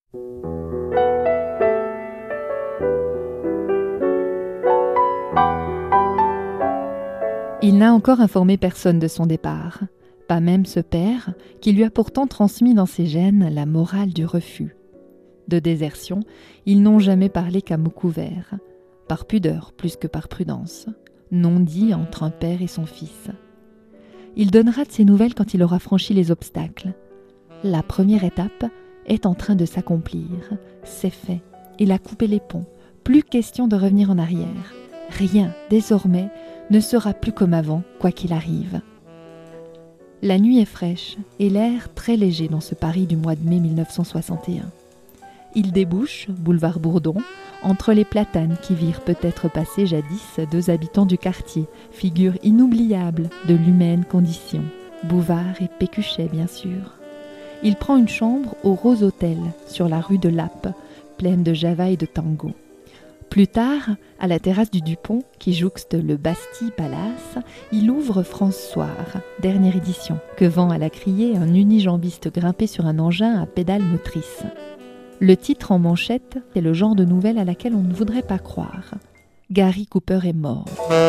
Il n'a encore informé personne de son départ, pas même ce père qui lui a pourtant transmis dans ses gènes la morale du refus. De désertion, ils n'ont jamais parlé qu'à mots couverts, par pudeur plus que par prudence, non dit entre un père et son fils. Il donnera de ses nouvelles quand il aura franchi les obstacles. La première étape est en train de s'accomplir, c'est fait, il a coupé les ponts, plus question de revenir en arrière. Rien, désormais, ne sera plus comme avant, quoi qu'il arrive. La nuit est fraîche et l'air très léger dans ce Paris du mois de mai 1961. Il débouche, boulevard Bourdon, entre les platanes qui virent peut-être passer jadis 2 habitants du quartier, figure inoubliable de l'humaine condition, Bouvard et Pécuchet bien sûr. Il prend une chambre au Rose Hôtel, sur la rue de Lappe, pleine de java et de tango. Plus tard, à la terrasse du Dupont, qui jouxte le Bastille Palace, il ouvre France Soir, dernière édition, que vend à la criée un unijambiste grimpé sur un engin à pédale motrice. Le titre en manchette est le genre de nouvelle à laquelle on ne voudrait pas croire. Gary Cooper est mort.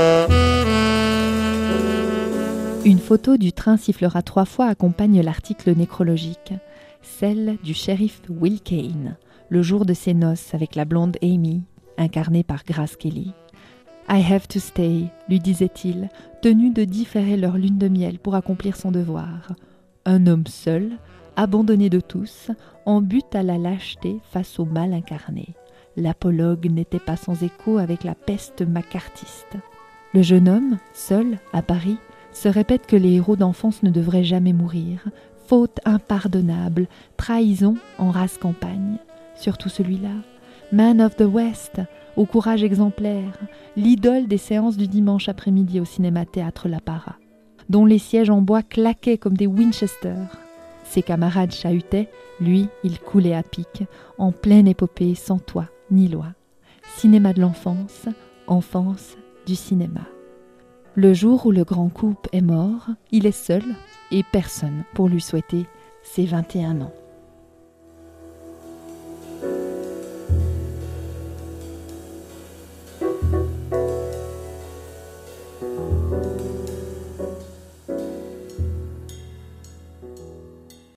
Une photo du train sifflera 3 fois accompagne l'article nécrologique, celle du shérif Will Kane, le jour de ses noces avec la blonde Amy, incarnée par Grace Kelly. « I have to stay », lui disait-il, tenu de différer leur lune de miel pour accomplir son devoir. Un homme seul, abandonné de tous, en butte à la lâcheté face au mal incarné. L'apologue n'était pas sans écho avec la peste macartiste. Le jeune homme, seul, à Paris, se répète que les héros d'enfance ne devraient jamais mourir. Faute impardonnable, trahison en race campagne. Surtout celui-là, Man of the West, au courage exemplaire, l'idole des séances du dimanche après-midi au cinéma-théâtre La Para, dont les sièges en bois claquaient comme des Winchester. Ses camarades chahutaient, lui, il coulait à pic, en pleine épopée sans toit ni loi. Cinéma de l'enfance, enfance du cinéma. Le jour où le grand couple est mort, il est seul et personne pour lui souhaiter ses 21 ans.